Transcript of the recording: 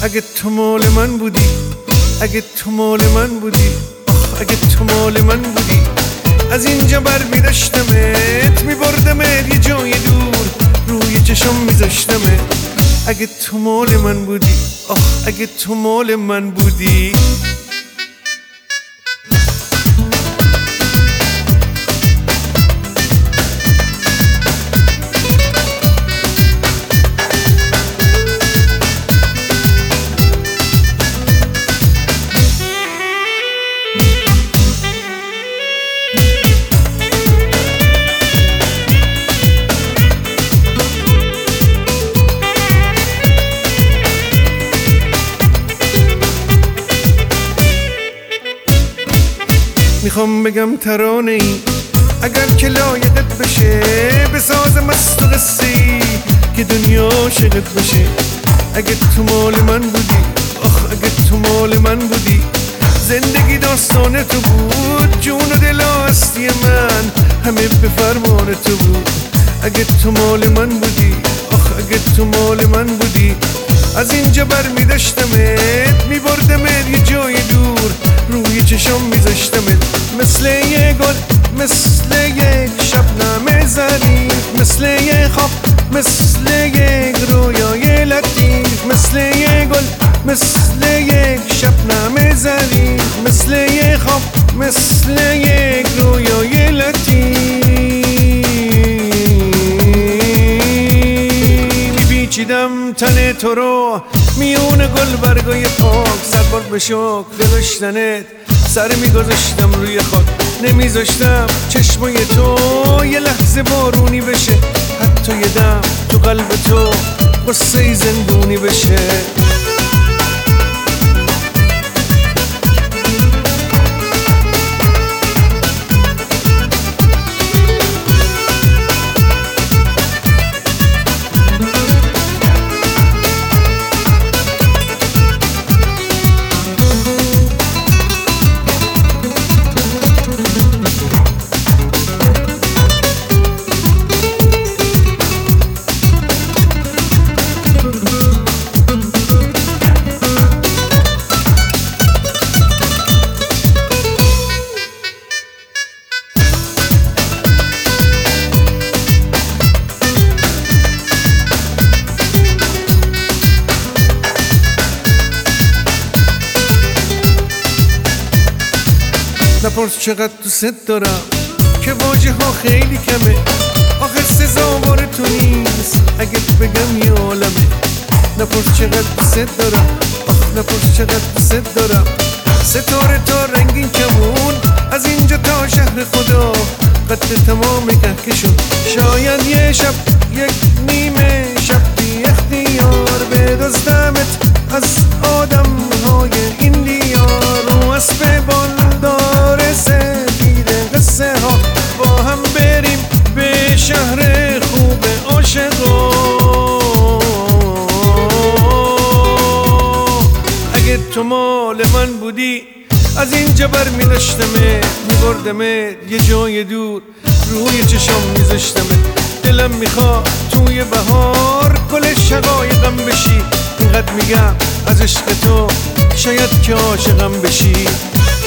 اگه تو مال من بودی، اگه تو مال من بودی، اگه تو مال من بودی، از اینجا بر میداشتمت میبردمت یه جای دور، روی چشم میذاشتمت. اگه تو مال من بودی، اگه تو مال من بودی. میخوام بگم ترانه ای اگر که لایقت بشه، بسازم از تو قصه ای که دنیا عاشقت بشه. اگه تو مال من بودی، اگه تو مال من بودی، زندگی داستان تو بود، جون و دل و هستی من همه به فرمان تو بود. اگه تو مال من بودی، اگه تو مال من بودی، از اینجا بر میداشتمت میبردمت یه جای دور، روی چشم میذاشتمت. مثل یه گل، مثل یک شبنم ظریف، مثل یه خواب، مثل یک رویای لطیف، مثل یه گل، مثل یک شبنم ظریف، مثل یه خواب، مثل یک رویای لطیف. میپیچیدم تن تو رو میون گل برگای پاک، سربار به شوق داشتنت سر میگذاشتم روی خاک، نمیذاشتم چشمای تو یه لحظه بارونی بشه، حتی یه دم تو قلب تو قصه زندونی بشه. نپرس چقدر دوست دارم که واژه ها خیلی کمه، آخه سزاوار تو نیست اگه بگم یه عالمه. نپرس چقدر دوست دارم، نپرس چقدر دوست دارم، ستاره تا رنگین کمون، از اینجا تا شهر خدا قد تمام کهکشون. شاید یه شب، یک نیمه شب بی اختیار بدزدمت از آدم های این دیار، رو اسب بالدار سفید قصه ها با هم بریم به شهر خوب عاشقا. اگه تو مال من بودی، از اینجا بر میداشتمت میبردمت یه جای دور، روی چشم میذاشتمت. دلم میخواد توی بهار گل شقایقم بشی، اینقدر میگم از عشق تو شاید که عاشقم بشی.